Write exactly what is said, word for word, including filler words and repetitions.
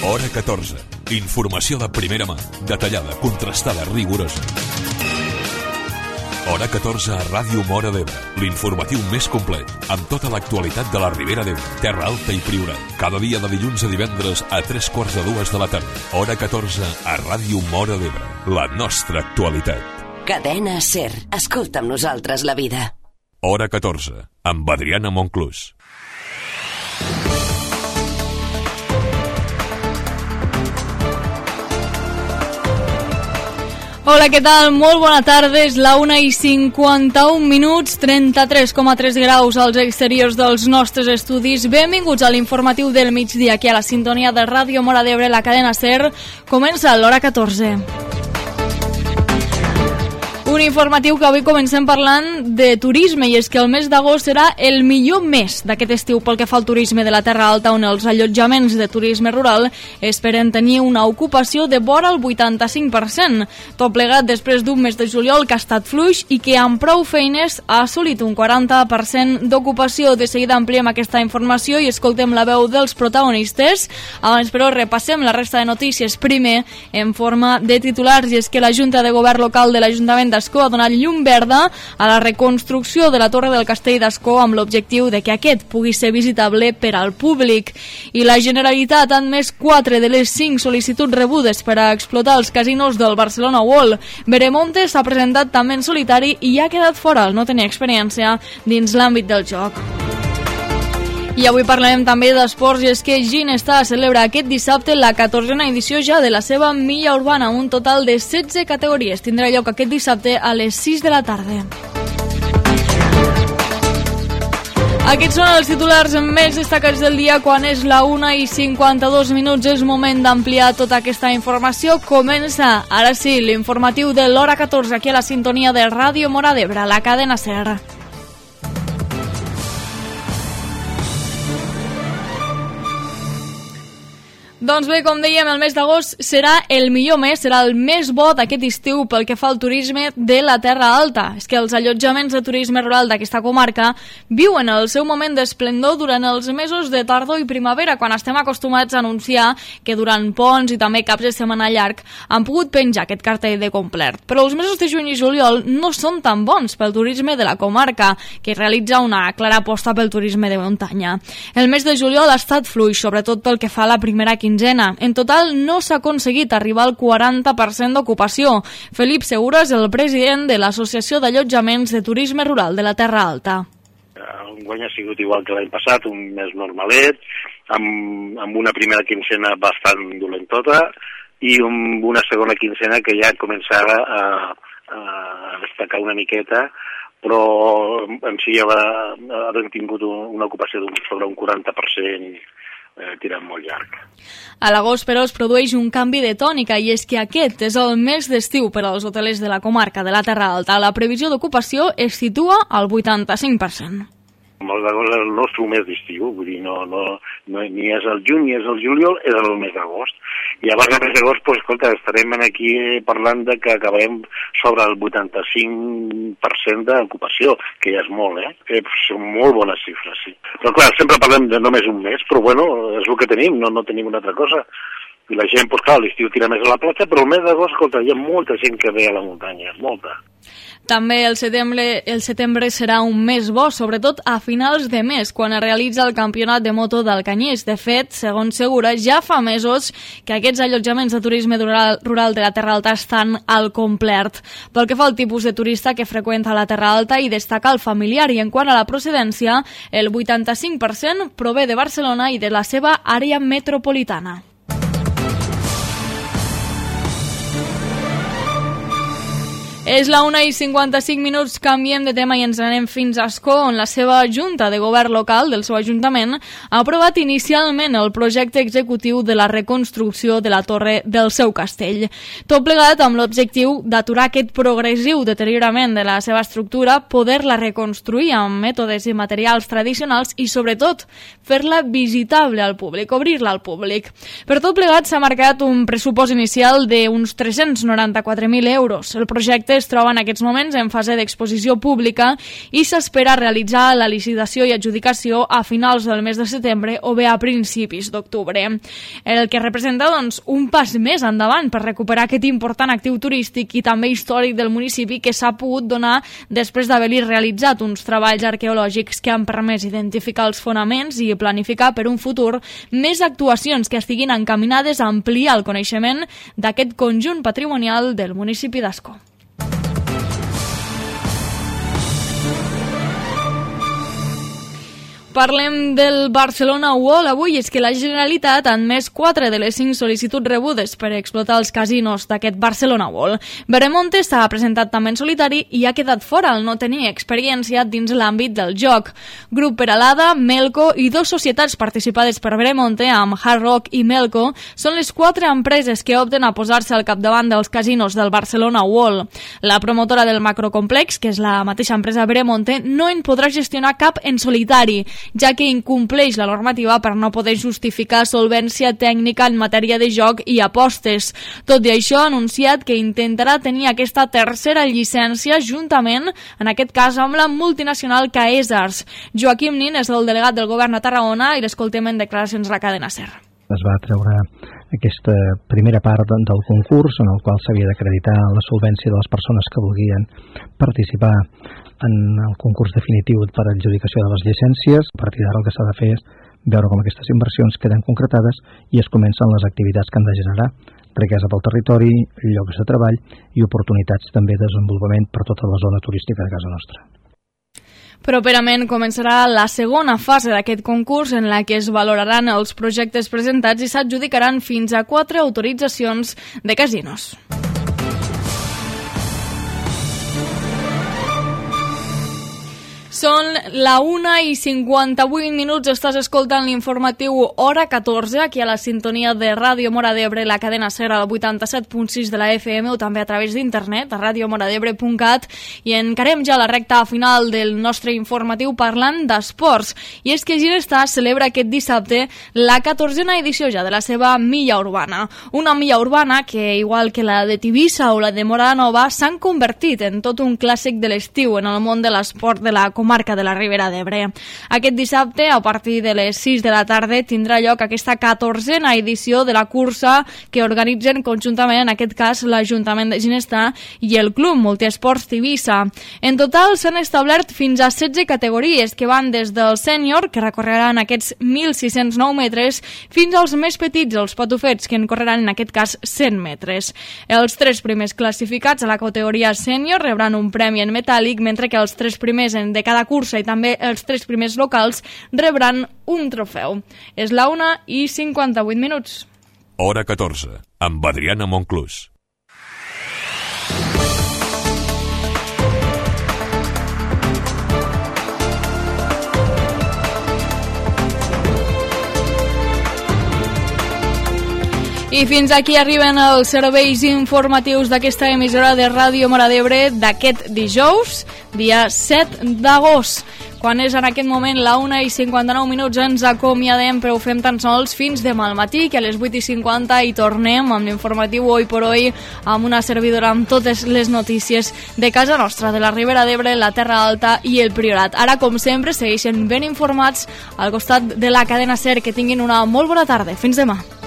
Hora catorze. Informació de primera mà, detallada, contrastada, rigorosa. Hora catorze a Ràdio Móra d'Ebre, l'informatiu més complet, amb tota l'actualitat de la Ribera d'Ebre, Terra Alta i Priorat. Cada dia de dilluns a divendres a tres quarts de dues de la tarda. Hora catorze a Ràdio Móra d'Ebre, la nostra actualitat. Cadena SER, escolta amb nosaltres la vida. Hora catorze, amb Adriana Monclús. Hola, què tal? Molt bona tarda, és la una i cinquanta-un minuts, trenta-tres coma tres graus als exteriors dels nostres estudis. Benvinguts a l'informatiu del migdia, aquí a la sintonia de Ràdio Móra d'Ebre, la cadena SER. Comença l'hora catorze. Un informatiu que avui comencem parlant de turisme, i és que el mes d'agost serà el millor mes d'aquest estiu pel que fa al turisme de la Terra Alta, on els allotjaments de turisme rural esperen tenir una ocupació de vora el vuitanta-cinc per cent. Tot plegat després d'un mes de juliol que ha estat fluix i que amb prou feines ha assolit un quaranta per cent d'ocupació. De seguida ampliem aquesta informació i escoltem la veu dels protagonistes. Abans, però, repassem la resta de notícies. Primer, en forma de titulars, i és que la Junta de Govern Local de l'Ajuntament de ha donat llum verda a la reconstrucció de la Torre del Castell d'Ascó amb l'objectiu de que aquest pugui ser visitable per al públic. I la Generalitat ha admès quatre de les cinc sol·licituds rebudes per a explotar els casinos del Barcelona World. Veremonte s'ha presentat també en solitari i ha quedat fora al no tenir experiència dins l'àmbit del joc. I avui parlarem també d'esports, i és que Ginestar celebra aquest dissabte la catorzena edició ja de la seva milla urbana, un total de setze categories. Tindrà lloc aquest dissabte a les sis de la tarda. Aquests són els titulars més destacats del dia. Quan és la una i cinquanta-dos minuts és moment d'ampliar tota aquesta informació. Comença, ara sí, l'informatiu de l'hora catorze aquí a la sintonia de Ràdio Móra d'Ebre, la cadena SER. Doncs bé, com dèiem, el mes d'agost serà el millor mes, serà el més bo d'aquest estiu pel que fa al turisme de la Terra Alta. És que els allotjaments de turisme rural d'aquesta comarca viuen el seu moment d'esplendor durant els mesos de tardor i primavera, quan estem acostumats a anunciar que durant ponts i també caps de setmana llarg han pogut penjar aquest cartell de complet. Però els mesos de juny i juliol no són tan bons pel turisme de la comarca, que realitza una clara aposta pel turisme de muntanya. El mes de juliol ha estat fluix, sobretot pel que fa a la primera quinzena. En total no s'ha aconseguit arribar al quaranta per cent d'ocupació. Felip Segura és el president de l'Associació d'Allotjaments de Turisme Rural de la Terra Alta. Enguany ha sigut igual que l'any passat, un mes normalet, amb, amb una primera quinzena bastant dolentota i amb una segona quinzena que ja començava a, a destacar una miqueta, però en si ja va, havent tingut una ocupació sobre un quaranta per cent Eh, tirant molt llarg. A l'agost, però, es produeix un canvi de tònica, i és que aquest és el mes d'estiu per als hotelers de la comarca de la Terra Alta. La previsió d'ocupació es situa al vuitanta-cinc per cent. L'agost és el nostre mes d'estiu, vull dir, no, no, no, ni és el juny ni és el juliol, és el mes d'agost. I llavors el mes d'agost, pues, escolta, estarem aquí parlant de que acabarem sobre el vuitanta-cinc per cent d'ocupació, que ja és molt, eh? Que són molt bones xifres, sí. Però clar, sempre parlem de només un mes, però bueno, és el que tenim, no, no tenim una altra cosa. I la gent, pues clar, l'estiu tira més a la platja, però el mes d'agost, escolta, hi ha molta gent que ve a la muntanya, molta. També el setembre, el setembre serà un mes bo, sobretot a finals de mes, quan es realitza el campionat de moto del Canyís. De fet, segons Segura, ja fa mesos que aquests allotjaments de turisme rural, rural de la Terra Alta estan al complet. Pel que fa al tipus de turista que freqüenta la Terra Alta, hi destaca el familiar, i en quant a la procedència, el vuitanta-cinc per cent prové de Barcelona i de la seva àrea metropolitana. És la una i cinquanta-cinc minuts, canviem de tema i ens anem fins a Ascó, on la seva Junta de Govern Local del seu Ajuntament ha aprovat inicialment el projecte executiu de la reconstrucció de la torre del seu castell. Tot plegat amb l'objectiu d'aturar aquest progressiu deteriorament de la seva estructura, poder-la reconstruir amb mètodes i materials tradicionals i, sobretot, fer-la visitable al públic, obrir-la al públic. Per tot plegat s'ha marcat un pressupost inicial d'uns tres-cents noranta-quatre mil euros. El projecte projecte es troba en aquests moments en fase d'exposició pública i s'espera realitzar la licitació i adjudicació a finals del mes de setembre o bé a principis d'octubre. El que representa doncs, un pas més endavant per recuperar aquest important actiu turístic i també històric del municipi que s'ha pogut donar després d'haver-hi realitzat uns treballs arqueològics que han permès identificar els fonaments i planificar per un futur més actuacions que estiguin encaminades a ampliar el coneixement d'aquest conjunt patrimonial del municipi d'Ascó. Parlem del Barcelona World avui, és que la Generalitat ha admès quatre de les cinc sol·licituds rebudes per explotar els casinos d'aquest Barcelona World. Veremonte s'ha presentat també en solitari i ha quedat fora al no tenir experiència dins l'àmbit del joc. Grup Peralada, Melco i dos societats participades per Veremonte, amb Hard Rock i Melco, són les quatre empreses que opten a posar-se al capdavant dels casinos del Barcelona World. La promotora del macrocomplex, que és la mateixa empresa Veremonte, no en podrà gestionar cap en solitari, ja que incompleix la normativa per no poder justificar solvència tècnica en matèria de joc i apostes. Tot i això, ha anunciat que intentarà tenir aquesta tercera llicència juntament, en aquest cas, amb la multinacional Caesars. Joaquim Nin és el delegat del govern a Tarragona i l'escoltem en declaracions a la cadena SER. Es va treure aquesta primera part del concurs en el qual s'havia d'acreditar la solvència de les persones que volien participar en el concurs definitiu per a adjudicació de les llicències. A partir d'ara el que s'ha de fer és veure com aquestes inversions queden concretades i es comencen les activitats que han de generar riquesa pel territori, llocs de treball i oportunitats també de desenvolupament per tota la zona turística de casa nostra. Properament començarà la segona fase d'aquest concurs en la que es valoraran els projectes presentats i s'adjudicaran fins a quatre autoritzacions de casinos. Són la una i cinquanta-vuit minuts, estàs escoltant l'informatiu Hora catorze, aquí a la sintonia de Ràdio Móra d'Ebre, la cadena SER al vuitanta-set punt sis de la F M o també a través d'internet a radio mora debre punt cat, i encarem ja la recta final del nostre informatiu parlant d'esports. I és que Ginestar celebra aquest dissabte la catorzena edició ja de la seva milla urbana. Una milla urbana que, igual que la de Tivissa o la de Mora Nova, s'han convertit en tot un clàssic de l'estiu en el món de l'esport de la comarca marca de la Ribera d'Ebre. Aquest dissabte, a partir de les sis de la tarda, tindrà lloc aquesta catorzena edició de la cursa que organitzen conjuntament, en aquest cas, l'Ajuntament de Ginestar i el Club Multiesports Tivissa. En total, s'han establert fins a setze categories que van des del sènior, que recorreran aquests mil sis-cents nou metres, fins als més petits, els patufets, que en correran, en aquest cas, cent metres. Els tres primers classificats a la categoria sènior rebran un premi en metàl·lic, mentre que els tres primers de cada cursa i també els tres primers locals rebran un trofeu. És la una i cinquanta-vuit minuts. Hora catorze, amb Adriana Monclús. I fins aquí arriben els serveis informatius d'aquesta emissora de Ràdio Móra d'Ebre d'aquest dijous, dia set d'agost. Quan és en aquest moment la una i cinquanta-nou minuts ens acomiadem, però ho fem tan sols fins demà al matí, que a les vuit i cinquanta hi tornem amb l'informatiu Hoy por Hoy, amb una servidora amb totes les notícies de casa nostra, de la Ribera d'Ebre, la Terra Alta i el Priorat. Ara, com sempre, segueixen ben informats al costat de la cadena SER. Que tinguin una molt bona tarda. Fins demà.